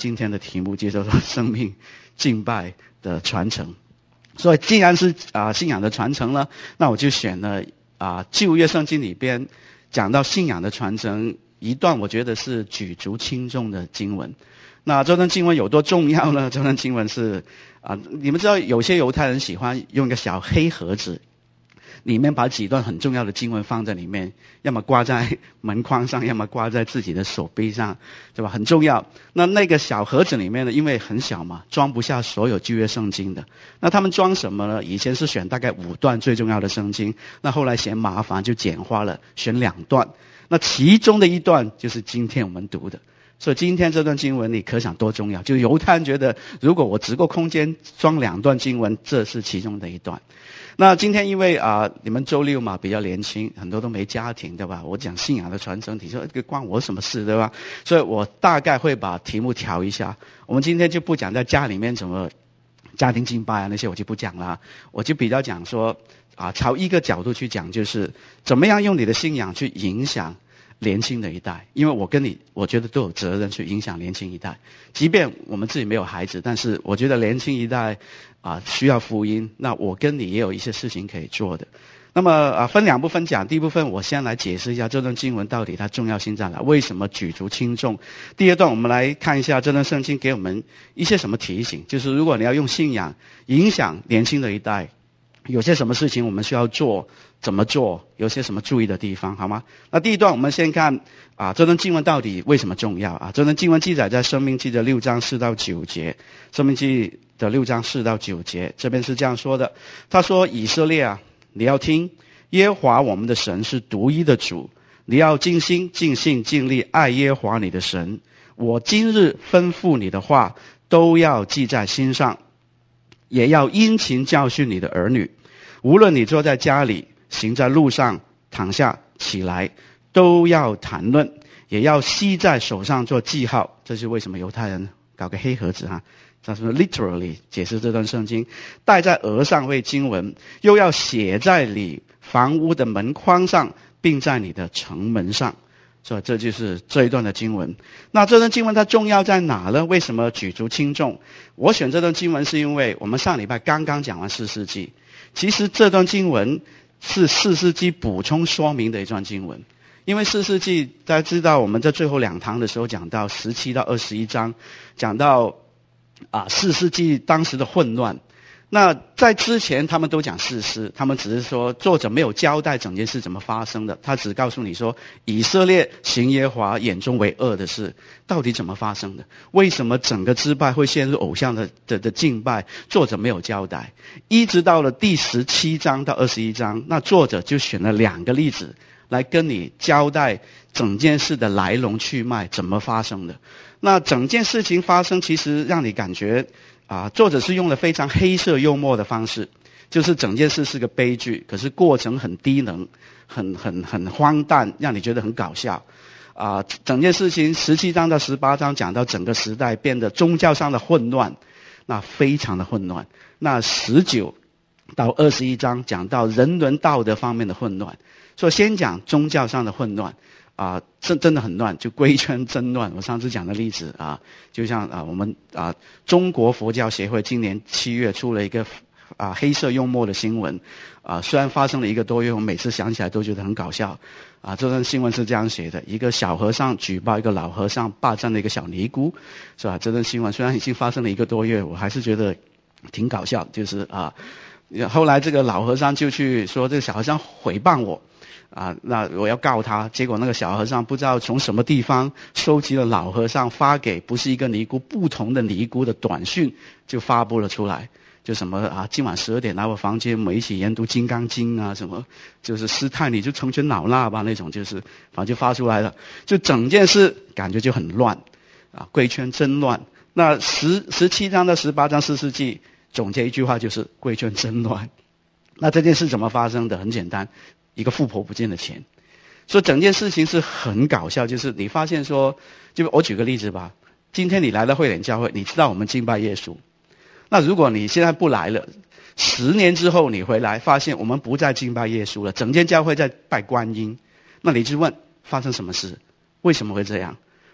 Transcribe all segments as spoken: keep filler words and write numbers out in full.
今天的题目，就叫做生命敬拜的传承。所以既然是啊、呃、信仰的传承呢，那我就选了啊、呃、旧约圣经里边讲到信仰的传承一段，我觉得是举足轻重的经文。那这段经文有多重要呢？这段经文是啊、呃，你们知道有些犹太人喜欢用一个小黑盒子，里面把几段很重要的经文放在里面，要么挂在门框上，要么挂在自己的手臂上，对吧？很重要。那那个小盒子里面呢，因为很小嘛，装不下所有旧约圣经的。那他们装什么呢？以前是选大概五段最重要的圣经，那后来嫌麻烦就简化了，选两段。那其中的一段就是今天我们读的。所以今天这段经文你可想多重要，就犹太人觉得如果我只够空间装两段经文，这是其中的一段。那今天因为啊、呃、你们周六嘛比较年轻，很多都没家庭，对吧？我讲信仰的传承，你说这个关我什么事，对吧？所以我大概会把题目调一下。我们今天就不讲在家里面怎么家庭敬拜啊那些，我就不讲了。我就比较讲说啊，朝一个角度去讲，就是怎么样用你的信仰去影响年轻的一代。因为我跟你我觉得都有责任去影响年轻一代，即便我们自己没有孩子，但是我觉得年轻一代啊需要福音，那我跟你也有一些事情可以做的。那么啊分两部分讲，第一部分我先来解释一下这段经文到底它重要性在哪，为什么举足轻重。第二段我们来看一下这段圣经给我们一些什么提醒，就是如果你要用信仰影响年轻的一代，有些什么事情我们需要做，怎么做，有些什么注意的地方，好吗？那第一段我们先看啊，这段经文到底为什么重要啊？这段经文记载在申命记的六章四到九节，申命记的六章四到九节，这边是这样说的。他说：以色列啊，你要听，耶和华我们的神是独一的主，你要尽心尽性尽力爱耶和华你的神。我今日吩咐你的话都要记在心上，也要殷勤教训你的儿女，无论你坐在家里，行在路上，躺下起来，都要谈论，也要吸在手上做记号。这是为什么犹太人搞个黑盒子哈？他说 literally 解释这段圣经，戴在额上为经文，又要写在你房屋的门框上，并在你的城门上。所以这就是这一段的经文。那这段经文它重要在哪呢？为什么举足轻重？我选这段经文是因为我们上礼拜刚刚讲完士师记，其实这段经文是士师记补充说明的一段经文。因为士师记大家知道我们在最后两堂的时候讲到十七到二十一章，讲到啊士师记当时的混乱。那在之前他们都讲士师，他们只是说作者没有交代整件事怎么发生的，他只告诉你说以色列行耶和华眼中为恶的事到底怎么发生的，为什么整个支派会陷入偶像的的的敬拜，作者没有交代。一直到了第十七章到二十一章，那作者就选了两个例子来跟你交代整件事的来龙去脉怎么发生的。那整件事情发生其实让你感觉啊，作者是用了非常黑色幽默的方式，就是整件事是个悲剧，可是过程很低能，很很很荒诞，让你觉得很搞笑。啊，整件事情十七章到十八章讲到整个时代变得宗教上的混乱，那非常的混乱。那十九到二十一章讲到人伦道德方面的混乱。所以先讲宗教上的混乱。啊，真真的很乱，就规圈真乱。我上次讲的例子啊，就像啊，我们啊中国佛教协会今年七月出了一个啊黑色幽默的新闻啊，虽然发生了一个多月，我每次想起来都觉得很搞笑啊。这段新闻是这样写的：一个小和尚举报一个老和尚霸占了一个小尼姑，是吧？这段新闻虽然已经发生了一个多月，我还是觉得挺搞笑。就是啊，后来这个老和尚就去说这个小和尚诽谤我。啊，那我要告他，结果那个小和尚不知道从什么地方收集了老和尚发给不是一个尼姑不同的尼姑的短讯，就发布了出来。就什么啊，今晚十二点来我房间，我们一起研读《金刚经》啊，什么就是师太你就成全老衲吧那种，就是反正就发出来了。就整件事感觉就很乱啊，贵圈真乱。那十十七章到十八章士师记总结一句话就是贵圈真乱。那这件事怎么发生的？很简单。一个富婆不见了钱，所以整件事情是很搞笑。就是你发现说，就我举个例子吧，今天你来到慧典教会，你知道我们敬拜耶稣，那如果你现在不来了，十年之后你回来发现我们不再敬拜耶稣了，整间教会在拜观音，那你就问发生什么事，为什么会这样？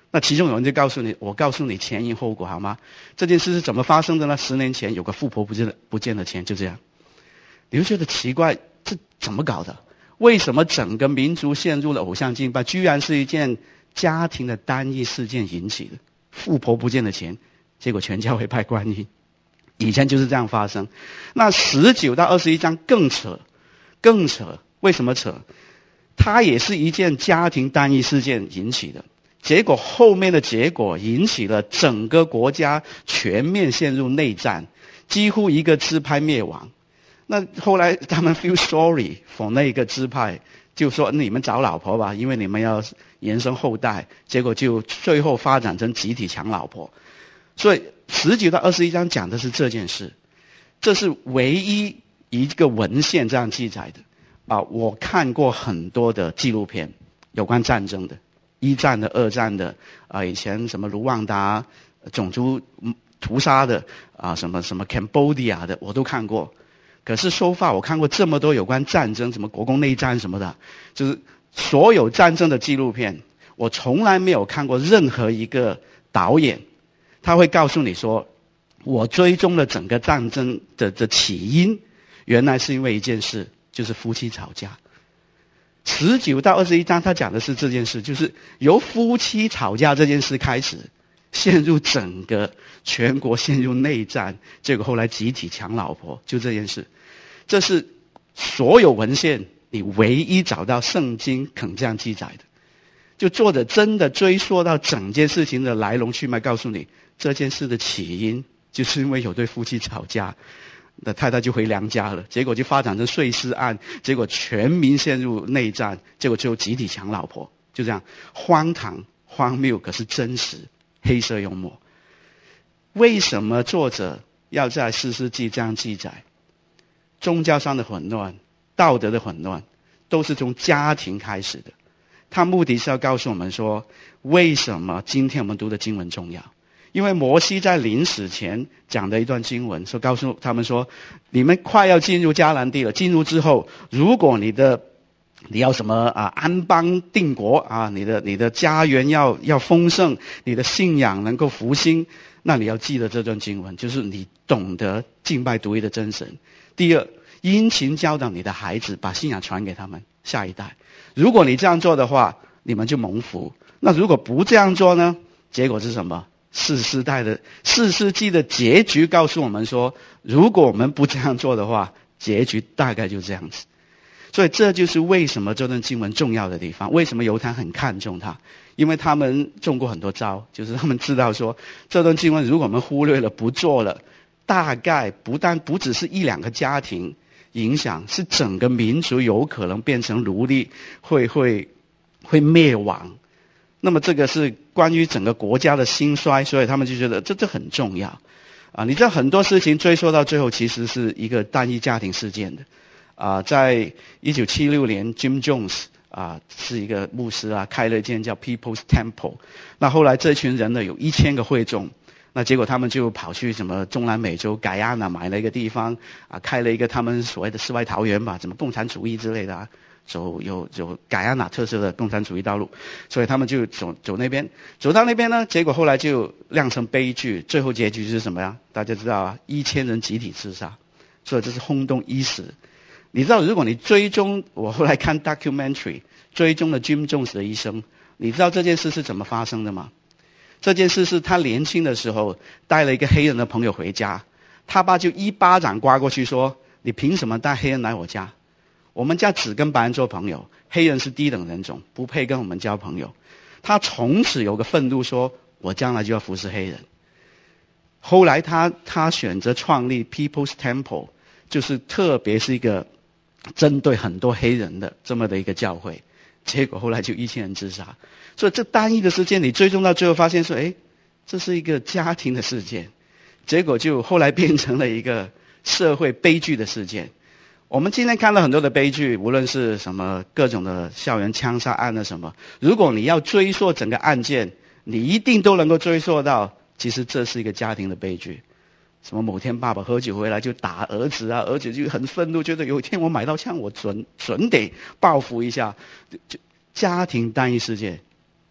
那其中有人就告诉你，我告诉你前因后果好吗？这件事是怎么发生的呢？十年前有个富婆不见了不见了钱，就这样。你会觉得奇怪，这怎么搞的？为什么整个民族陷入了偶像敬拜？居然是一件家庭的单一事件引起的。富婆不见了钱，结果全教会拜观音。以前就是这样发生。那十九到二十一章更扯，更扯。为什么扯？它也是一件家庭单一事件引起的。结果后面的结果引起了整个国家全面陷入内战，几乎一个支派灭亡。那后来他们 feel sorry for 那个支派，就说你们找老婆吧，因为你们要延伸后代。结果就最后发展成集体抢老婆。所以十九到二十一章讲的是这件事，这是唯一一个文献这样记载的啊！我看过很多的纪录片，有关战争的。一战的、二战的啊，以前什么卢旺达种族屠杀的啊，什么什么 Cambodia 的，我都看过。可是so far我看过这么多有关战争，什么国共内战什么的，就是所有战争的纪录片，我从来没有看过任何一个导演，他会告诉你说，我追踪了整个战争的的起因，原来是因为一件事，就是夫妻吵架。十九到二十一章他讲的是这件事，就是由夫妻吵架这件事开始，陷入整个全国陷入内战，结果后来集体抢老婆，就这件事。这是所有文献你唯一找到圣经肯这样记载的。就作者真的追溯到整件事情的来龙去脉，告诉你这件事的起因就是因为有对夫妻吵架，那太太就回娘家了，结果就发展成碎尸案，结果全民陷入内战，结果最后集体抢老婆，就这样荒唐荒谬，可是真实，黑色幽默。为什么作者要在士师记这样记载？宗教上的混乱，道德的混乱，都是从家庭开始的。他目的是要告诉我们说，为什么今天我们读的经文重要。因为摩西在临死前讲的一段经文，说告诉他们说，你们快要进入迦南地了，进入之后，如果你的你要什么啊安邦定国啊，你的你的家园要要丰盛，你的信仰能够复兴，那你要记得这段经文，就是你懂得敬拜独一的真神。第二，殷勤教导你的孩子，把信仰传给他们下一代。如果你这样做的话，你们就蒙福。那如果不这样做呢？结果是什么？士师代的士师记的结局告诉我们说，如果我们不这样做的话，结局大概就这样子。所以这就是为什么这段经文重要的地方，为什么犹太很看重它，因为他们中过很多招，就是他们知道说这段经文如果我们忽略了不做了，大概不但不只是一两个家庭影响，是整个民族有可能变成奴隶，会会会灭亡。那么这个是关于整个国家的兴衰，所以他们就觉得这这很重要啊！你知道很多事情追溯到最后，其实是一个单一家庭事件的啊。在一九七六年 ，Jim Jones 啊是一个牧师啊，开了一间叫 People's Temple。那后来这群人呢有一千个会众，那结果他们就跑去什么中南美洲盖亚那买了一个地方啊，开了一个他们所谓的世外桃源吧，什么共产主义之类的啊。走有有盖亚那特色的共产主义道路，所以他们就走走那边，走到那边呢，结果后来就酿成悲剧，最后结局是什么呀？大家知道啊，一千人集体自杀，所以这是轰动一时。你知道，如果你追踪，我后来看 documentary 追踪了 Jim Jones 的一生，你知道这件事是怎么发生的吗？这件事是他年轻的时候带了一个黑人的朋友回家，他爸就一巴掌刮过去说：“你凭什么带黑人来我家？我们家只跟白人做朋友，黑人是低等人种，不配跟我们交朋友。”他从此有个愤怒说，我将来就要服侍黑人。后来他他选择创立 People's Temple， 就是特别是一个针对很多黑人的这么的一个教会，结果后来就一千人自杀。所以这单一的事件你追踪到最后发现说，诶，这是一个家庭的事件，结果就后来变成了一个社会悲剧的事件。我们今天看到很多的悲剧，无论是什么各种的校园枪杀案啊什么，如果你要追溯整个案件，你一定都能够追溯到，其实这是一个家庭的悲剧。什么某天爸爸喝酒回来就打儿子啊，儿子就很愤怒，觉得有一天我买到枪，我准准得报复一下，就家庭单一事件。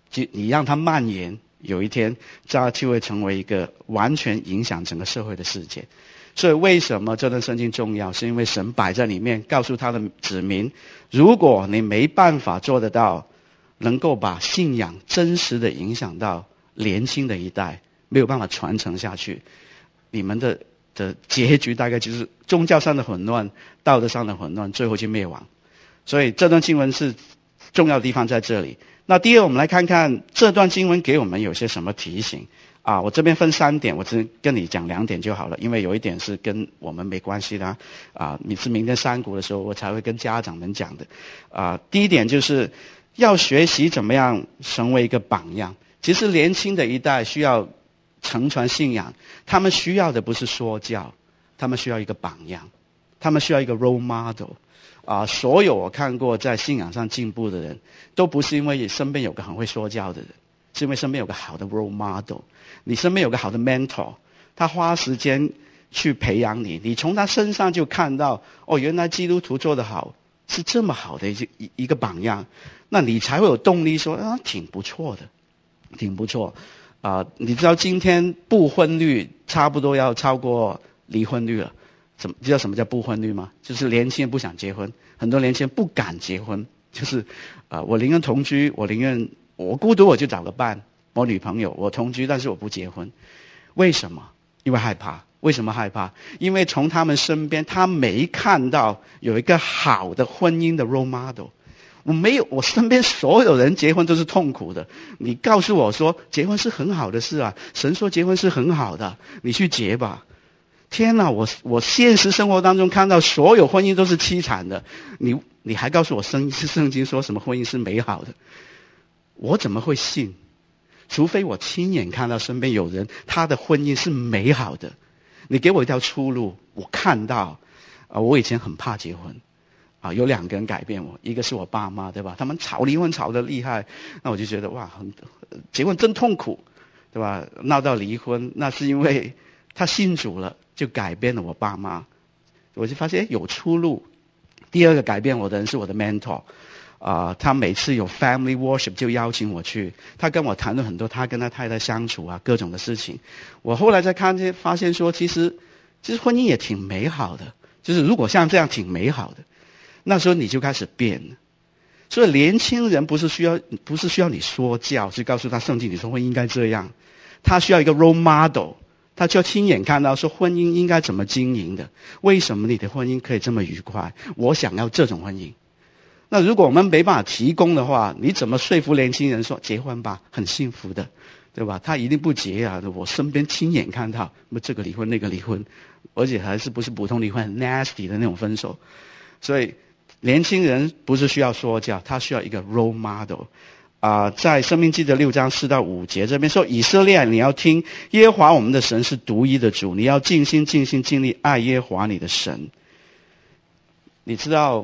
就你让它蔓延，有一天它就会成为一个完全影响整个社会的事件。所以为什么这段圣经重要？是因为神摆在里面，告诉他的子民，如果你没办法做得到，能够把信仰真实的影响到年轻的一代，没有办法传承下去，你们的的结局大概就是宗教上的混乱，道德上的混乱，最后就灭亡。所以这段经文是重要的地方在这里。那第二，我们来看看这段经文给我们有些什么提醒啊？我这边分三点，我只跟你讲两点就好了，因为有一点是跟我们没关系的啊。你是明天山谷的时候，我才会跟家长们讲的啊。第一点就是要学习怎么样成为一个榜样。其实年轻的一代需要承传信仰，他们需要的不是说教，他们需要一个榜样，他们需要一个 role model。啊，所有我看过在信仰上进步的人，都不是因为身边有个很会说教的人，是因为身边有个好的 role model。你身边有个好的 mentor， 他花时间去培养你，你从他身上就看到，哦，原来基督徒做得好，是这么好的一一一个榜样，那你才会有动力说，啊，挺不错的，挺不错。啊，你知道今天不婚率差不多要超过离婚率了。什么知道什么叫不婚率吗？就是年轻人不想结婚，很多年轻人不敢结婚，就是啊、呃，我宁愿同居，我宁愿我孤独我就找个伴，我女朋友，我同居，但是我不结婚。为什么？因为害怕。为什么害怕？因为从他们身边，他没看到有一个好的婚姻的 role model。我没有，我身边所有人结婚都是痛苦的。你告诉我说结婚是很好的事啊，神说结婚是很好的，你去结吧。天哪，我我现实生活当中看到所有婚姻都是凄惨的，你你还告诉我圣圣经说什么婚姻是美好的？我怎么会信？除非我亲眼看到身边有人他的婚姻是美好的，你给我一条出路，我看到啊，我以前很怕结婚啊，有两个人改变我，一个是我爸妈，对吧？他们吵离婚吵得厉害，那我就觉得哇，很结婚真痛苦，对吧？闹到离婚，那是因为他信主了。就改变了我爸妈，我就发现有出路。第二个改变我的人是我的 mentor， 啊、呃，他每次有 family worship 就邀请我去，他跟我谈论很多他跟他太太相处啊各种的事情。我后来再看见发现说，其实其实婚姻也挺美好的，就是如果像这样挺美好的，那时候你就开始变了。所以年轻人不是需要不是需要你说教，是告诉他圣经里说婚姻应该这样，他需要一个 role model。他就要亲眼看到说婚姻应该怎么经营的，为什么你的婚姻可以这么愉快？我想要这种婚姻。那如果我们没办法提供的话，你怎么说服年轻人说结婚吧，很幸福的，对吧？他一定不结啊！我身边亲眼看到，这个离婚那个离婚，而且还是不是普通离婚，很 nasty 的那种分手。所以年轻人不是需要说教，他需要一个 role model。啊、呃，在申命记的六章四到五节这边说，以色列你要听耶和华我们的神是独一的主，你要尽心尽心尽力爱耶和华你的神。你知道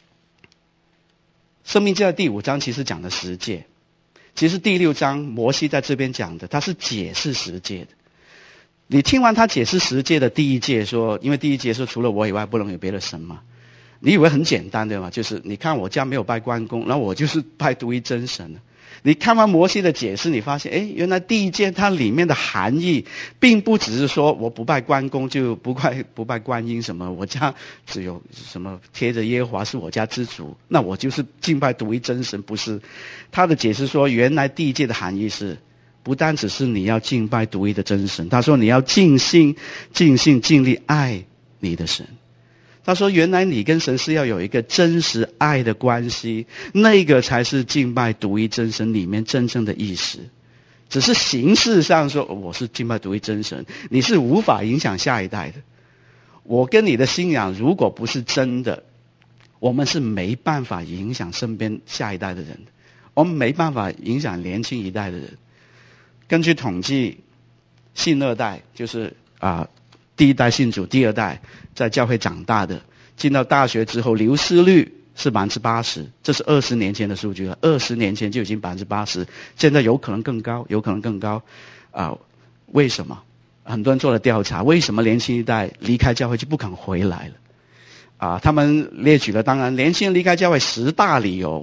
申命记的第五章其实讲的十诫，其实第六章摩西在这边讲的他是解释十诫的。你听完他解释十诫的第一诫说，因为第一诫说除了我以外不能有别的神嘛，你以为很简单对吗？就是你看我家没有拜关公，然后我就是拜独一真神了。你看完摩西的解释，你发现，诶，原来第一诫它里面的含义，并不只是说我不拜关公就不拜不拜观音什么，我家只有什么贴着耶和华是我家之主，那我就是敬拜独一真神，不是。他的解释说，原来第一诫的含义是，不单只是你要敬拜独一的真神，他说你要尽心、尽心、尽力爱你的神。他说原来你跟神是要有一个真实爱的关系，那个才是敬拜独一真神里面真正的意思。只是形式上说我是敬拜独一真神，你是无法影响下一代的。我跟你的信仰如果不是真的，我们是没办法影响身边下一代的人的，我们没办法影响年轻一代的人。根据统计，信二代就是啊、呃第一代信主，第二代在教会长大的，进到大学之后流失率是百分之八十，这是二十年前的数据了。二十年前就已经百分之八十，现在有可能更高，有可能更高。啊、呃，为什么？很多人做了调查，为什么年轻一代离开教会就不肯回来了？啊、呃，他们列举了，当然年轻人离开教会十大理由，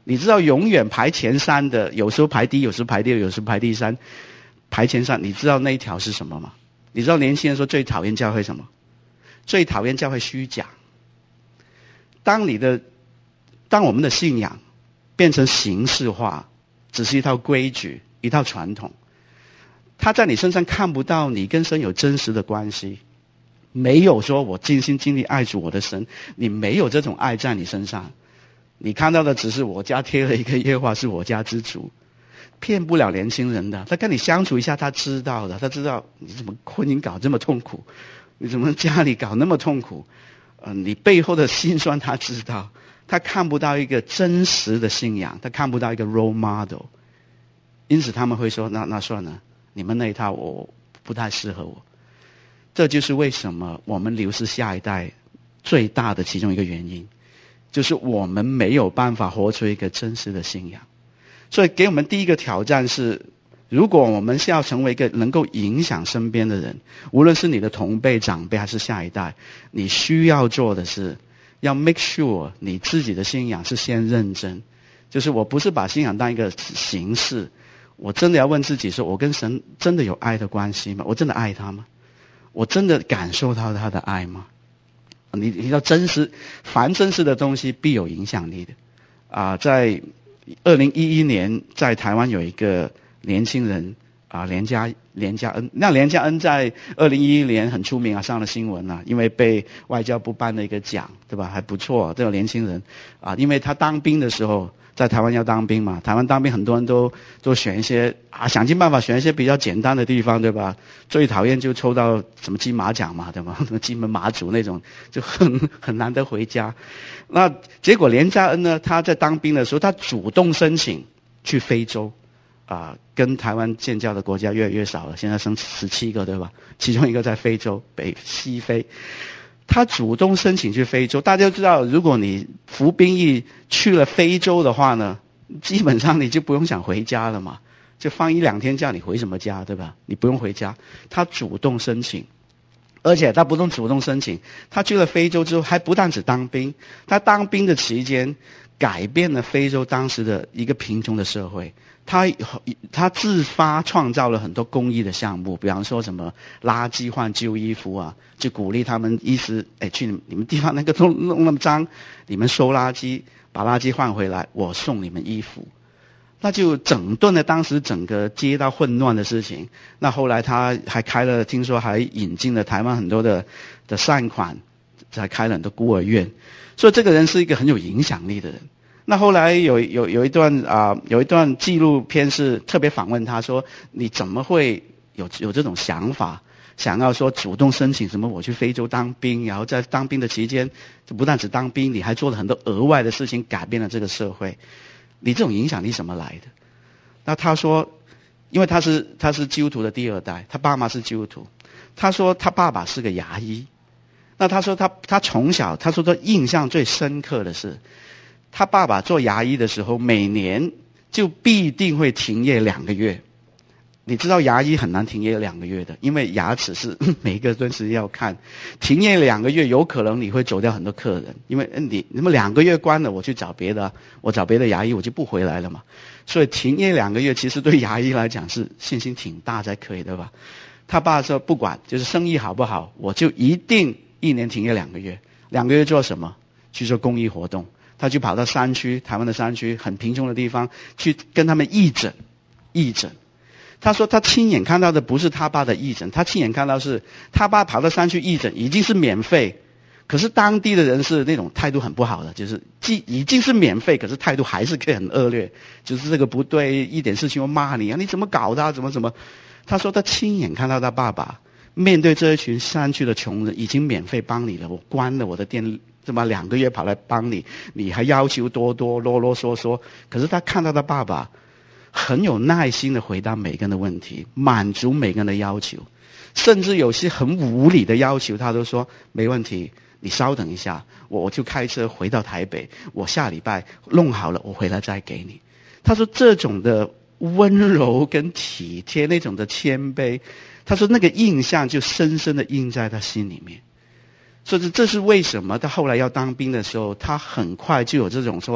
你知道永远排前三的，有时候排第一，有时候排第二，有时候排第三，排前三，你知道那一条是什么吗？你知道年轻人说最讨厌教会什么？最讨厌教会虚假。当你的，当我们的信仰变成形式化，只是一套规矩，一套传统，他在你身上看不到你跟神有真实的关系，没有说我尽心尽力爱主我的神，你没有这种爱在你身上，你看到的只是我家贴了一个耶和华是我家之主，骗不了年轻人的。他跟你相处一下，他知道的，他知道你怎么婚姻搞这么痛苦，你怎么家里搞那么痛苦，呃，你背后的辛酸他知道。他看不到一个真实的信仰，他看不到一个 role model， 因此他们会说那那算了，你们那一套我不太适合我。这就是为什么我们流失下一代最大的其中一个原因，就是我们没有办法活出一个真实的信仰。所以给我们第一个挑战是，如果我们是要成为一个能够影响身边的人，无论是你的同辈长辈还是下一代，你需要做的是要 make sure 你自己的信仰是先认真，就是我不是把信仰当一个形式，我真的要问自己说，我跟神真的有爱的关系吗？我真的爱他吗？我真的感受到他的爱吗？你你要真实，凡真实的东西必有影响力的啊！在二零一一年，在台湾有一个年轻人啊，连家连家恩，那连家恩在二零一一年很出名啊，上了新闻啊，因为被外交部颁了一个奖，对吧？还不错，这个年轻人啊，因为他当兵的时候，在台湾要当兵嘛，台湾当兵很多人都都选一些啊，想尽办法选一些比较简单的地方，对吧？最讨厌就抽到什么金马奖嘛，对吧？什么金门马祖那种，就很很难得回家。那结果连家恩呢，他在当兵的时候，他主动申请去非洲。啊，跟台湾建教的国家越来越少了，现在剩十七个，对吧？其中一个在非洲，北西非。他主动申请去非洲，大家都知道，如果你服兵役去了非洲的话呢，基本上你就不用想回家了嘛，就放一两天假，你回什么家，对吧？你不用回家。他主动申请，而且他不用主动申请，他去了非洲之后，还不但只当兵，他当兵的期间改变了非洲当时的一个贫穷的社会。他他自发创造了很多公益的项目，比方说什么垃圾换旧衣服啊，就鼓励他们意思，哎，去你们地方那个都弄那么脏，你们收垃圾，把垃圾换回来，我送你们衣服。那就整顿了当时整个街道混乱的事情。那后来他还开了，听说还引进了台湾很多的的善款，还开了很多孤儿院，所以这个人是一个很有影响力的人。那后来有有有一段啊、呃，有一段纪录片是特别访问他说，你怎么会有有这种想法，想要说主动申请什么我去非洲当兵，然后在当兵的期间，就不但只当兵，你还做了很多额外的事情，改变了这个社会。你这种影响力怎么来的？那他说，因为他是他是基督徒的第二代，他爸妈是基督徒。他说他爸爸是个牙医。那他说他他从小，他说他印象最深刻的是，他爸爸做牙医的时候，每年就必定会停业两个月。你知道牙医很难停业两个月的，因为牙齿是每一个顿时要看，停业两个月有可能你会走掉很多客人，因为你那么两个月关了，我去找别的，我找别的牙医我就不回来了嘛。所以停业两个月其实对牙医来讲是信心挺大才可以的吧。他爸说不管就是生意好不好，我就一定一年停业两个月。两个月做什么？去做公益活动。他就跑到山区，台湾的山区很贫穷的地方，去跟他们义诊义诊。他说他亲眼看到的不是他爸的义诊，他亲眼看到是他爸跑到山区义诊已经是免费，可是当地的人是那种态度很不好的，就是既已经是免费，可是态度还是可以很恶劣，就是这个不对，一点事情我骂你啊，你怎么搞的啊，怎么怎么。他说他亲眼看到他爸爸面对这一群山区的穷人，已经免费帮你了，我关了我的店，怎么两个月跑来帮你，你还要求多多啰啰嗦嗦。可是他看到他爸爸很有耐心的回答每个人的问题，满足每个人的要求，甚至有些很无理的要求他都说没问题，你稍等一下，我我就开车回到台北，我下礼拜弄好了我回来再给你。他说这种的温柔跟体贴，那种的谦卑，他说那个印象就深深的印在他心里面。所以这是为什么他后来要当兵的时候，他很快就有这种说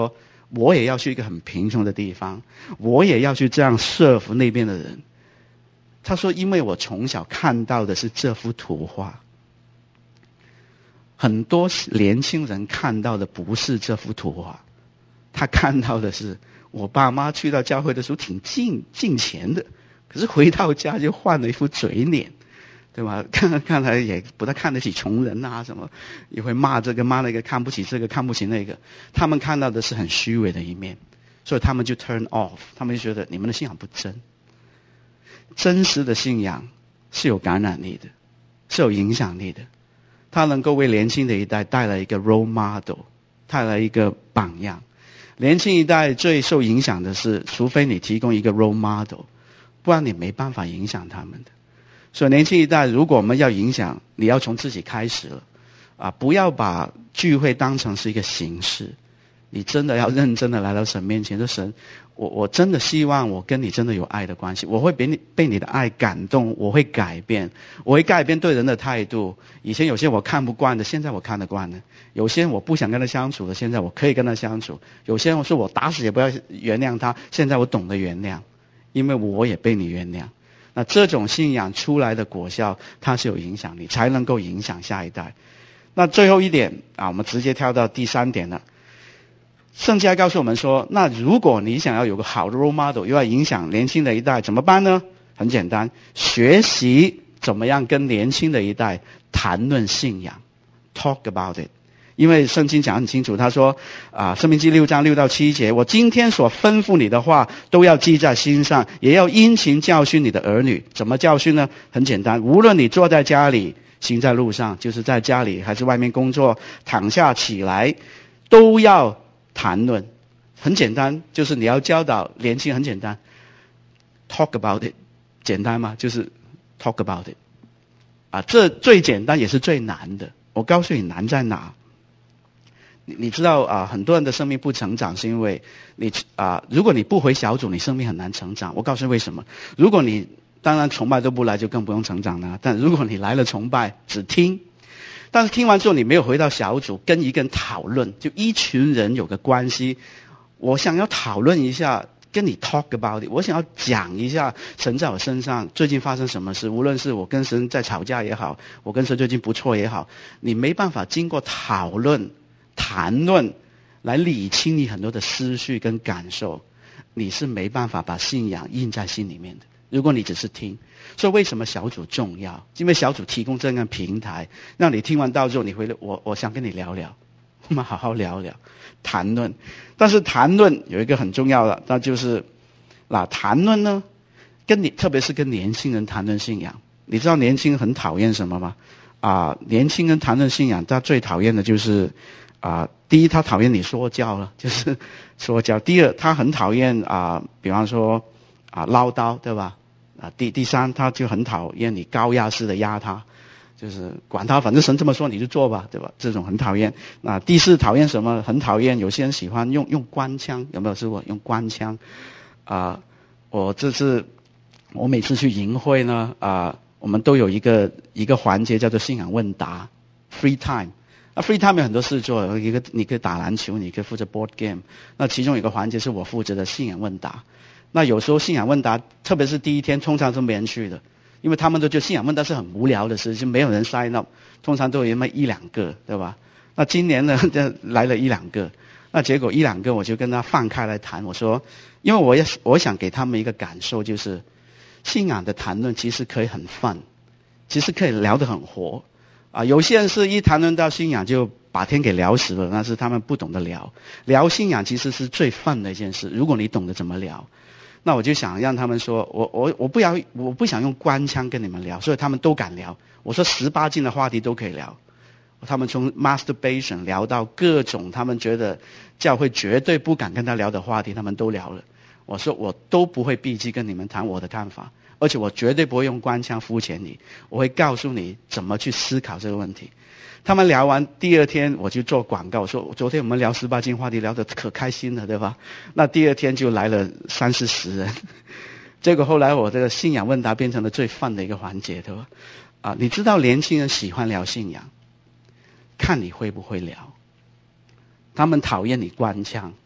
我也要去一个很贫穷的地方，我也要去这样serve那边的人。他说因为我从小看到的是这幅图画。很多年轻人看到的不是这幅图画，他看到的是我爸妈去到教会的时候挺敬敬虔的，可是回到家就换了一副嘴脸，对吧？看看来也不太看得起穷人啊，什么也会骂这个骂那个，看不起这个看不起那个。他们看到的是很虚伪的一面，所以他们就 turn off， 他们就觉得你们的信仰不真。真实的信仰是有感染力的，是有影响力的。他能够为年轻的一代带来一个 role model， 带来一个榜样。年轻一代最受影响的是，除非你提供一个 role model， 不然你没办法影响他们的。所以年轻一代，如果我们要影响，你要从自己开始了啊！不要把聚会当成是一个形式，你真的要认真的来到神面前说，神，我我真的希望我跟你真的有爱的关系，我会被你被你的爱感动，我会改变，我会改变对人的态度。以前有些我看不惯的，现在我看得惯了；有些我不想跟他相处的，现在我可以跟他相处；有些人说我打死也不要原谅他，现在我懂得原谅，因为我也被你原谅。那这种信仰出来的果效，它是有影响力，才能够影响下一代。那最后一点啊，我们直接跳到第三点了。圣经还告诉我们说，那如果你想要有个好的 role model， 又要影响年轻的一代，怎么办呢？很简单，学习怎么样跟年轻的一代谈论信仰 ，talk about it。因为圣经讲很清楚，他说啊，申命记六章六到七节，我今天所吩咐你的话，都要记在心上，也要殷勤教训你的儿女。怎么教训呢？很简单，无论你坐在家里，行在路上，就是在家里还是外面工作，躺下起来，都要谈论。很简单，就是你要教导年轻人，很简单 ，talk about it， 简单吗？就是 talk about it。啊，这最简单也是最难的。我告诉你难在哪。你你知道啊，很多人的生命不成长，是因为你啊，如果你不回小组，你生命很难成长。我告诉你为什么？如果你当然崇拜都不来，就更不用成长了。但如果你来了崇拜，只听，但是听完之后你没有回到小组，跟一个人讨论，就一群人有个关系，我想要讨论一下，跟你 talk about it， 我想要讲一下神在我身上最近发生什么事，无论是我跟神在吵架也好，我跟神最近不错也好，你没办法经过讨论谈论来理清你很多的思绪跟感受，你是没办法把信仰印在心里面的。如果你只是听，所以为什么小组重要？因为小组提供这样的平台，让你听完到之后，你回来，我我想跟你聊聊，我们好好聊聊，谈论。但是谈论有一个很重要的，那就是那谈论呢，跟你特别是跟年轻人谈论信仰，你知道年轻人很讨厌什么吗？啊，年轻人谈论信仰，他最讨厌的就是啊，第一他讨厌你说教了，就是说教；第二他很讨厌啊，比方说啊唠叨，对吧？啊，第第三他就很讨厌你高压式的压他，就是管他，反正神这么说你就做吧，对吧？这种很讨厌。那第四讨厌什么？很讨厌有些人喜欢用用官腔，有没有试过用官腔？啊，我这次我每次去营会呢，啊，我们都有一个一个环节叫做信仰问答 ，free time。那 free time 有很多事做，一个你可以打篮球，你可以负责 board game。那其中有一个环节是我负责的信仰问答。那有时候信仰问答，特别是第一天，通常是没人去的，因为他们都觉得信仰问答是很无聊的事，就没有人 sign up， 通常都有那么一两个，对吧？那今年呢，来了一两个，那结果一两个我就跟他放开来谈，我说，因为我也我想给他们一个感受，就是信仰的谈论其实可以很 fun， 其实可以聊得很活啊。有些人是一谈论到信仰就把天给聊死了，那是他们不懂得聊。聊信仰其实是最 fun 的一件事，如果你懂得怎么聊。那我就想让他们说，我我我不要，我不想用官腔跟你们聊，所以他们都敢聊。我说十八禁的话题都可以聊，他们从 masturbation 聊到各种他们觉得教会绝对不敢跟他聊的话题，他们都聊了。我说我都不会避忌跟你们谈我的看法，而且我绝对不会用官腔敷衍你，我会告诉你怎么去思考这个问题。他们聊完第二天我就做广告，说昨天我们聊十八禁话题聊得可开心了，对吧？那第二天就来了三四十人，结果后来我这个信仰问答变成了最fun的一个环节，对吧？啊，你知道年轻人喜欢聊信仰，看你会不会聊。他们讨厌你官腔，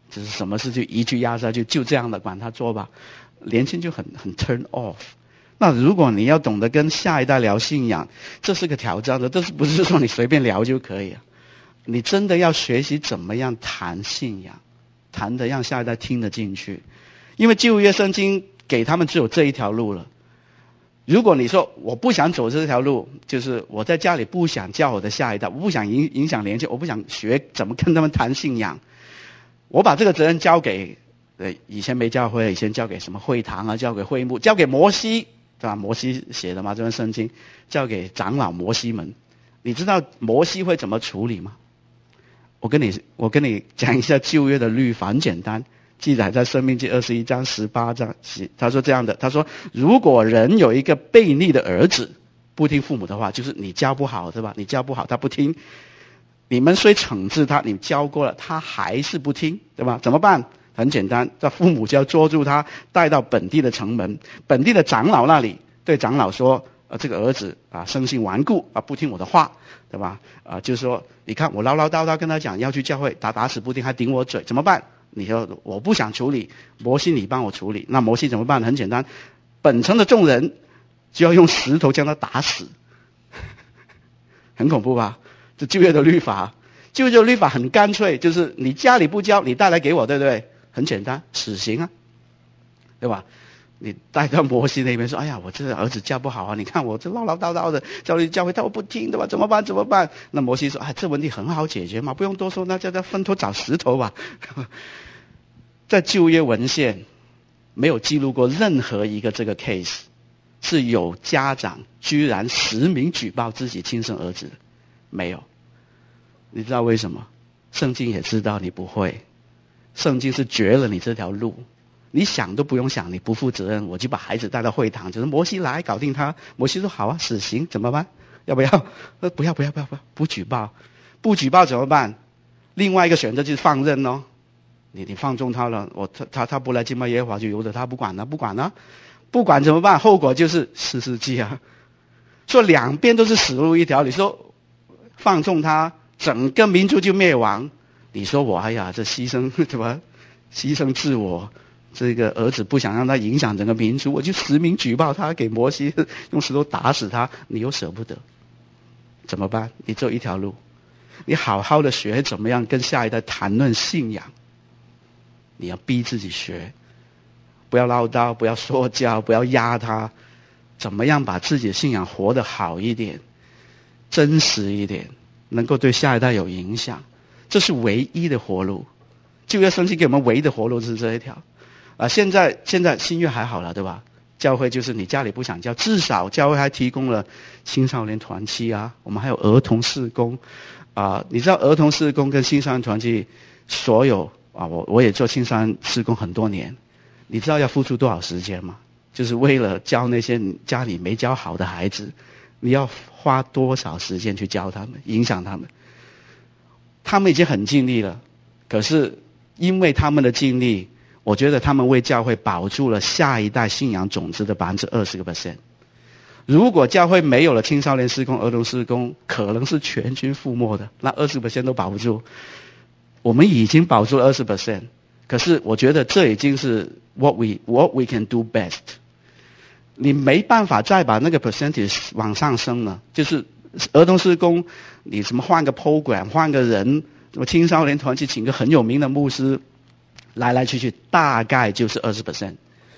就是什么事就一句压下去，就这样的管他做吧。年轻就很很 turn off。那如果你要懂得跟下一代聊信仰，这是个挑战的，这是不是说你随便聊就可以啊？你真的要学习怎么样谈信仰，谈的让下一代听得进去。因为旧约圣经给他们只有这一条路了。如果你说我不想走这条路，就是我在家里不想教我的下一代，我不想影影响年轻，我不想学怎么跟他们谈信仰，我把这个责任交给呃以前没教会，以前交给什么会堂啊，交给会幕，交给摩西，对吧？摩西写的嘛，这本圣经交给长老摩西们。你知道摩西会怎么处理吗？我跟你我跟你讲一下旧约的律法，很简单，记载在申命记二十一章十八章。他说这样的，他说如果人有一个悖逆的儿子，不听父母的话，就是你教不好，对吧？你教不好他不听，你们虽惩治他，你教过了，他还是不听，对吧？怎么办？很简单，这父母就要捉住他，带到本地的城门，本地的长老那里，对长老说，呃，这个儿子啊，生性顽固啊，不听我的话，对吧？啊，就是说，你看我唠唠叨叨跟他讲要去教会，他打死不听，还顶我嘴，怎么办？你说我不想处理，摩西你帮我处理。那摩西怎么办？很简单，本城的众人就要用石头将他打死，很恐怖吧？这旧约的律法，旧约的律法很干脆，就是你家里不教，你带来给我，对不对？很简单，死刑啊，对吧？你带到摩西那边说，哎呀，我这个儿子教不好啊，你看我这唠唠叨叨的教你教会，但我不听，对吧？怎么办？怎么办？那摩西说，哎，这问题很好解决嘛，不用多说，那叫他分头找石头吧。在旧约文献没有记录过任何一个这个 case 是有家长居然实名举报自己亲生儿子的，没有。你知道为什么？圣经也知道你不会，圣经是绝了你这条路，你想都不用想，你不负责任，我就把孩子带到会堂，就是摩西来搞定他。摩西说好啊，死刑怎么办？要不要？呃，不要不要不要不要，不举报，不举报怎么办？另外一个选择就是放任哦。你你放纵他了，我他他他不来敬拜耶和华就由着他，不管了不管了，不管怎么办？后果就是四世纪啊。说两边都是死路一条，你说放纵他，整个民族就灭亡。你说我哎呀，这牺牲对吧？牺牲自我，这个儿子不想让他影响整个民族，我就实名举报他，给摩西用石头打死他，你又舍不得，怎么办？你只有一条路，你好好的学怎么样跟下一代谈论信仰。你要逼自己学，不要唠叨，不要说教，不要压他，怎么样把自己的信仰活得好一点，真实一点，能够对下一代有影响，这是唯一的活路。旧约圣经给我们唯一的活路是这一条啊。现在现在新约还好了，对吧？教会就是你家里不想教，至少教会还提供了青少年团契啊，我们还有儿童事工啊。你知道儿童事工跟青少年团契所有啊，我我也做青少年事工很多年，你知道要付出多少时间吗？就是为了教那些家里没教好的孩子，你要花多少时间去教他们，影响他们？他们已经很尽力了，可是因为他们的尽力，我觉得他们为教会保住了下一代信仰种子的百分之二十个 percent。如果教会没有了青少年事工、儿童事工，可能是全军覆没的，那二十 percent 都保不住。我们已经保住了二十 percent， 可是我觉得这已经是 what we what we can do best。你没办法再把那个 percentage 往上升了，就是儿童事工，你什么换个 program， 换个人，什么青少年团去请个很有名的牧师，来来去去大概就是二十 percent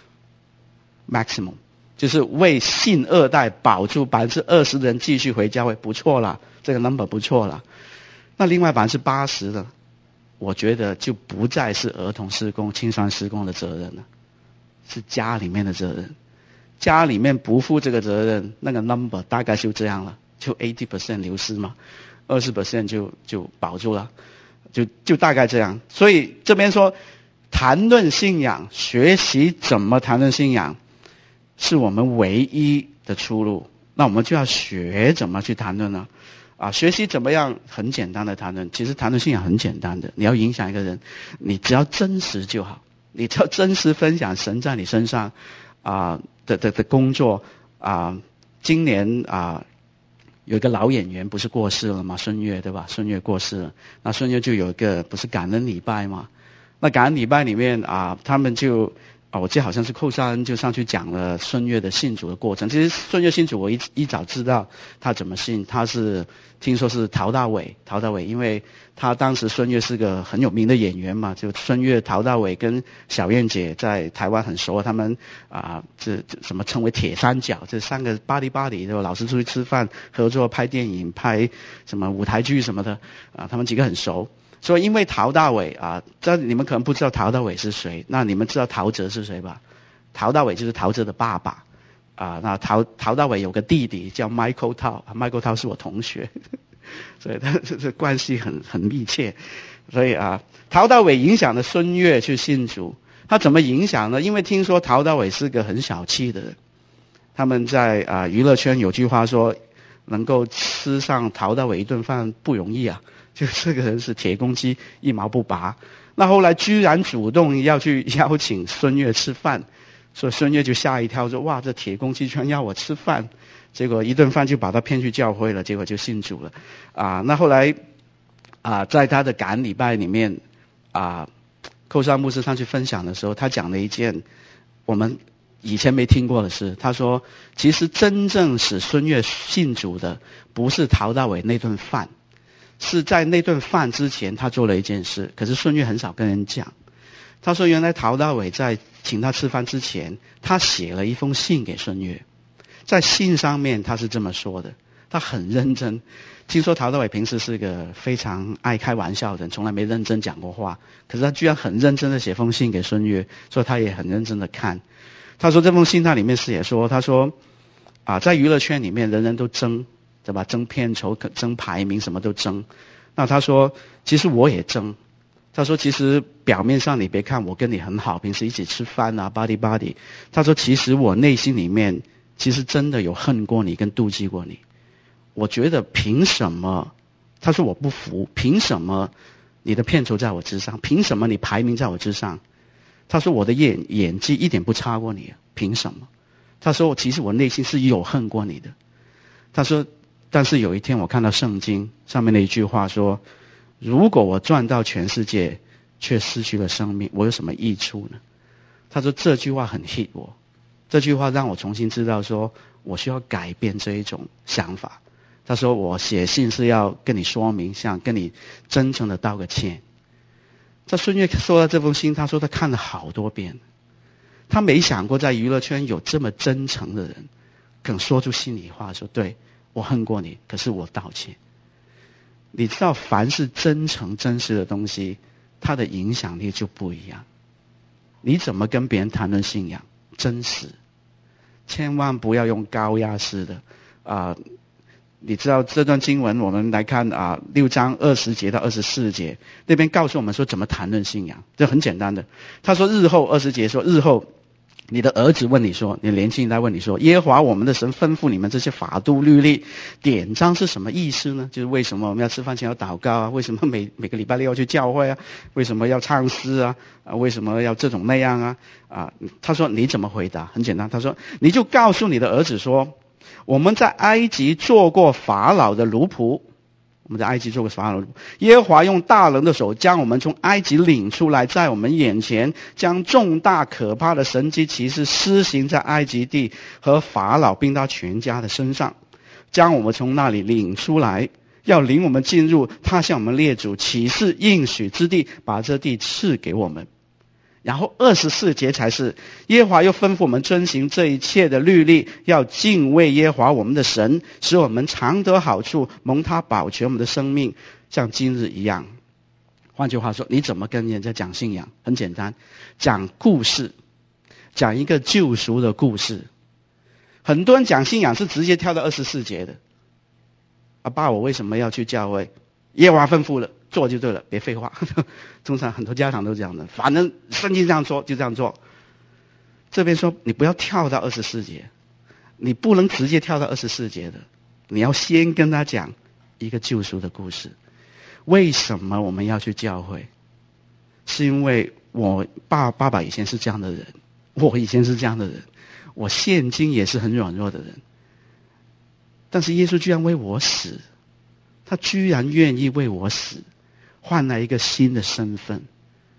maximum， 就是为信二代保住百分之二十的人继续回教会，不错了，这个 number 不错了。那另外百分之八十的，我觉得就不再是儿童事工、青少年事工的责任了，是家里面的责任。家里面不负这个责任，那个 number 大概就这样了，就 eighty percent 流失嘛， 二十 percent 就就保住了，就就大概这样。所以这边说谈论信仰，学习怎么谈论信仰，是我们唯一的出路。那我们就要学怎么去谈论呢？啊，学习怎么样很简单的谈论，其实谈论信仰很简单的，你要影响一个人，你只要真实就好，你只要真实分享神在你身上啊的的的工作啊。今年啊有一个老演员不是过世了吗？孙越，对吧？孙越过世了，那孙越就有一个不是感恩礼拜吗？ 那感恩礼拜里面啊，他们就啊，我记得好像是寇沙恩就上去讲了孙悦的信主的过程。其实孙悦信主，我一一早知道他怎么信，他是听说是陶大伟，陶大伟，因为他当时孙悦是个很有名的演员嘛，就孙悦、陶大伟跟小燕姐在台湾很熟，他们啊这这什么称为铁三角，这三个巴黎巴黎就老是出去吃饭、合作拍电影、拍什么舞台剧什么的啊，他们几个很熟。所以因为陶大伟啊，这你们可能不知道陶大伟是谁，那你们知道陶喆是谁吧？陶大伟就是陶喆的爸爸啊。那陶陶大伟有个弟弟叫 Michael Tao，Michael Tao 是我同学，所以他这这关系很很密切。所以啊，陶大伟影响了孙悦去信主，他怎么影响呢？因为听说陶大伟是个很小气的人，他们在啊娱乐圈有句话说，能够吃上陶大伟一顿饭不容易啊。就这个人是铁公鸡，一毛不拔。那后来居然主动要去邀请孙悦吃饭，所以孙悦就吓一跳，说哇，这铁公鸡居然要我吃饭，结果一顿饭就把他骗去教会了，结果就信主了啊。那后来啊，在他的感恩礼拜里面啊，寇沙牧师上去分享的时候，他讲了一件我们以前没听过的事。他说，其实真正使孙悦信主的，不是陶大伟那顿饭。是在那顿饭之前，他做了一件事，可是孙悦很少跟人讲。他说，原来陶大伟在请他吃饭之前，他写了一封信给孙悦，在信上面他是这么说的，他很认真。听说陶大伟平时是个非常爱开玩笑的人，从来没认真讲过话，可是他居然很认真的写封信给孙悦，所以他也很认真的看。他说这封信他里面是也说，他说啊，在娱乐圈里面人人都争。对吧？争片酬、争排名，什么都争。那他说，其实我也争。他说，其实表面上你别看我跟你很好，平时一起吃饭啊 ，buddy buddy。他说，其实我内心里面，其实真的有恨过你，跟妒忌过你。我觉得凭什么？他说我不服，凭什么你的片酬在我之上？凭什么你排名在我之上？他说我的演演技一点不差过你，凭什么？他说，其实我内心是有恨过你的。他说。但是有一天我看到圣经上面的一句话说，如果我赚到全世界却失去了生命，我有什么益处呢？他说这句话很 hit 我，这句话让我重新知道说我需要改变这一种想法。他说我写信是要跟你说明，想跟你真诚的道个歉。在孙悦说到这封信，他说他看了好多遍，他没想过在娱乐圈有这么真诚的人肯说出心里话，说对，我恨过你，可是我道歉。你知道，凡是真诚真实的东西，它的影响力就不一样。你怎么跟别人谈论信仰？真实，千万不要用高压式的啊、呃。你知道这段经文，我们来看啊、呃，六章二十节到二十四节，那边告诉我们说怎么谈论信仰，这很简单的。他说日后二十节说日后。你的儿子问你说，你的年轻一代问你说，耶和华我们的神吩咐你们这些法度律例典章是什么意思呢？就是为什么我们要吃饭前要祷告啊？为什么每每个礼拜六要去教会啊？为什么要唱诗啊？啊，为什么要这种那样啊？啊，他说你怎么回答？很简单，他说你就告诉你的儿子说，我们在埃及做过法老的奴仆。我们在埃及做过法老，耶和华用大能的手将我们从埃及领出来，在我们眼前将重大可怕的神迹奇事施行在埃及地和法老并他全家的身上，将我们从那里领出来，要领我们进入他向我们列祖起誓应许之地，把这地赐给我们。然后二十四节才是耶和华又吩咐我们遵行这一切的律例，要敬畏耶和华我们的神，使我们常得好处，蒙他保全我们的生命，像今日一样。换句话说，你怎么跟人家讲信仰？很简单，讲故事，讲一个救赎的故事。很多人讲信仰是直接跳到二十四节的。啊，爸，我为什么要去教会？耶和华吩咐了，做就对了，别废话。通常很多家长都这样的，反正圣经这样说就这样做。这边说你不要跳到二十四节，你不能直接跳到二十四节的，你要先跟他讲一个救赎的故事。为什么我们要去教会？是因为我爸爸爸以前是这样的人，我以前是这样的人，我现今也是很软弱的人，但是耶稣居然为我死。他居然愿意为我死，换来一个新的身份。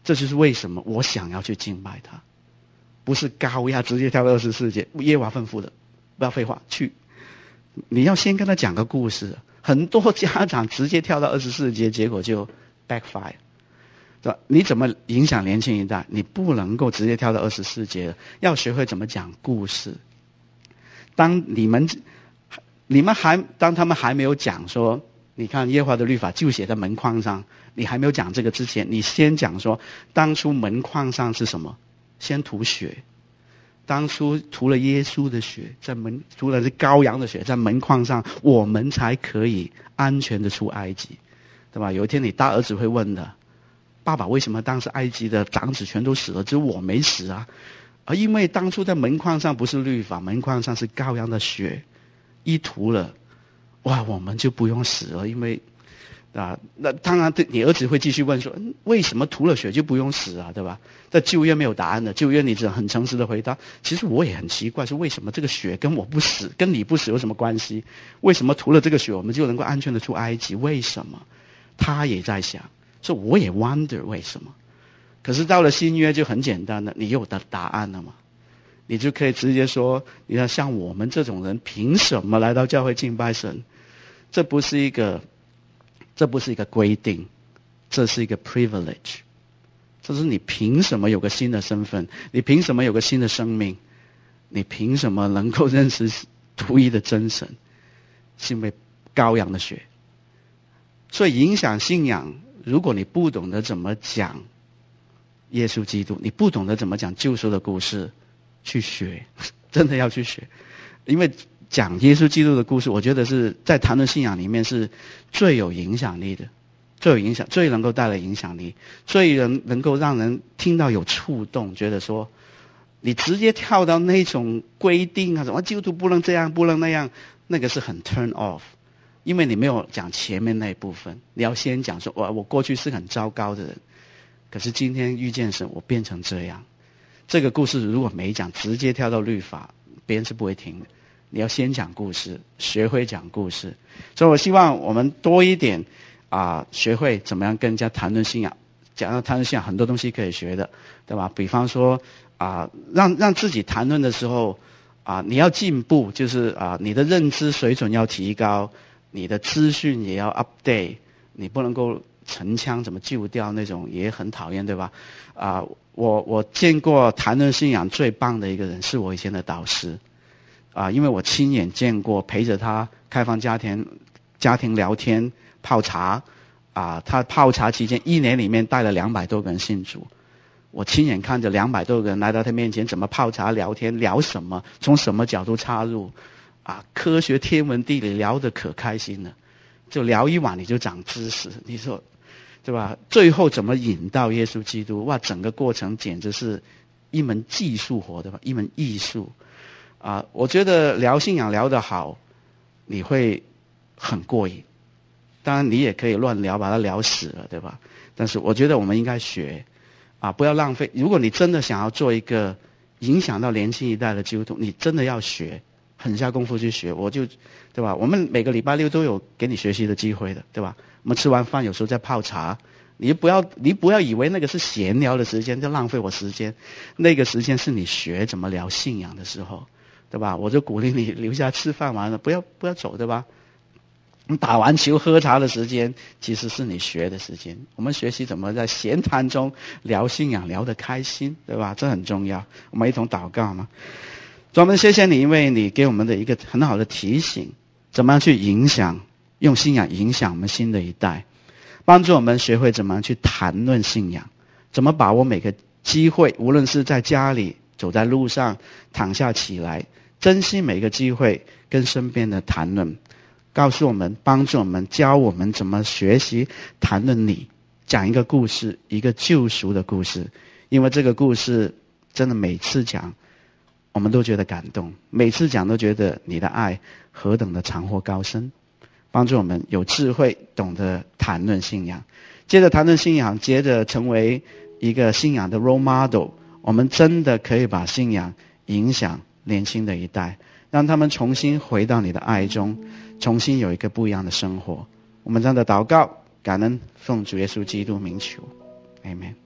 这就是为什么我想要去敬拜他，不是高压直接跳到二十四节，耶和华吩咐的，不要废话，去。你要先跟他讲个故事。很多家长直接跳到二十四节，结果就 backfire， 对吧？你怎么影响年轻一代？你不能够直接跳到二十四节，要学会怎么讲故事。当你们你们还当他们还没有讲说，你看耶和华的律法就写在门框上，你还没有讲这个之前，你先讲说当初门框上是什么？先涂血。当初涂了耶稣的血，在门涂了是羔羊的血，在门框上，我们才可以安全的出埃及，对吧？有一天你大儿子会问的，爸爸为什么当时埃及的长子全都死了，只有我没死啊？而因为当初在门框上不是律法，门框上是羔羊的血，一涂了，哇，我们就不用死了，因为啊，那当然你儿子会继续问说，为什么涂了血就不用死啊，对吧？在旧约没有答案的，旧约你只很诚实的回答，其实我也很奇怪，是为什么这个血跟我不死跟你不死有什么关系？为什么涂了这个血我们就能够安全的出埃及？为什么？他也在想，所以我也 wonder 为什么。可是到了新约就很简单了，你有的答案了嘛，你就可以直接说，你看像我们这种人凭什么来到教会敬拜神？这不是一个这不是一个规定，这是一个 privilege， 这是你凭什么有个新的身份？你凭什么有个新的生命？你凭什么能够认识独一的真神？是因为羔羊的血。所以影响信仰，如果你不懂得怎么讲耶稣基督，你不懂得怎么讲救赎的故事，去学，真的要去学。因为讲耶稣基督的故事，我觉得是在谈论信仰里面是最有影响力的，最有影响，最能够带来影响力，最能能够让人听到有触动，觉得说你直接跳到那种规定啊，什么基督徒不能这样不能那样，那个是很 turn off， 因为你没有讲前面那一部分。你要先讲说，我我过去是很糟糕的人，可是今天遇见神，我变成这样。这个故事如果没讲，直接跳到律法，别人是不会听的。你要先讲故事，学会讲故事。所以我希望我们多一点啊、呃，学会怎么样跟人家谈论信仰。讲到谈论信仰，很多东西可以学的，对吧？比方说啊、呃，让让自己谈论的时候啊、呃，你要进步，就是啊、呃，你的认知水准要提高，你的资讯也要 update， 你不能够陈腔怎么旧掉那种，也很讨厌，对吧？啊、呃，我我见过谈论信仰最棒的一个人，是我以前的导师。啊，因为我亲眼见过，陪着他开放家庭、家庭聊天、泡茶，啊，他泡茶期间一年里面带了两百多个人信主，我亲眼看着两百多个人来到他面前，怎么泡茶聊天，聊什么，从什么角度插入，啊，科学、天文、地理聊得可开心了，就聊一晚你就长知识，你说对吧？最后怎么引到耶稣基督？哇，整个过程简直是一门技术活，对吧？一门艺术。啊，我觉得聊信仰聊得好，你会很过瘾。当然你也可以乱聊，把它聊死了，对吧？但是我觉得我们应该学，啊，不要浪费。如果你真的想要做一个影响到年轻一代的基督徒，你真的要学，狠下功夫去学。我就，对吧？我们每个礼拜六都有给你学习的机会的，对吧？我们吃完饭有时候在泡茶，你不要你不要以为那个是闲聊的时间，就浪费我时间。那个时间是你学怎么聊信仰的时候。对吧？我就鼓励你留下吃饭完了，不要不要走，对吧？你打完球喝茶的时间，其实是你学的时间。我们学习怎么在闲谈中聊信仰，聊得开心，对吧？这很重要。我们一同祷告嘛。主，我们谢谢你，因为你给我们的一个很好的提醒，怎么样去影响，用信仰影响我们新的一代，帮助我们学会怎么样去谈论信仰，怎么把握每个机会，无论是在家里、走在路上、躺下起来，珍惜每个机会跟身边的谈论，告诉我们，帮助我们，教我们怎么学习谈论你，讲一个故事，一个救赎的故事。因为这个故事真的每次讲我们都觉得感动，每次讲都觉得你的爱何等的长阔高深，帮助我们有智慧懂得谈论信仰，接着谈论信仰，接着成为一个信仰的 role model， 我们真的可以把信仰影响年轻的一代，让他们重新回到你的爱中，重新有一个不一样的生活。我们这样的祷告感恩奉主耶稣基督名求， Amen。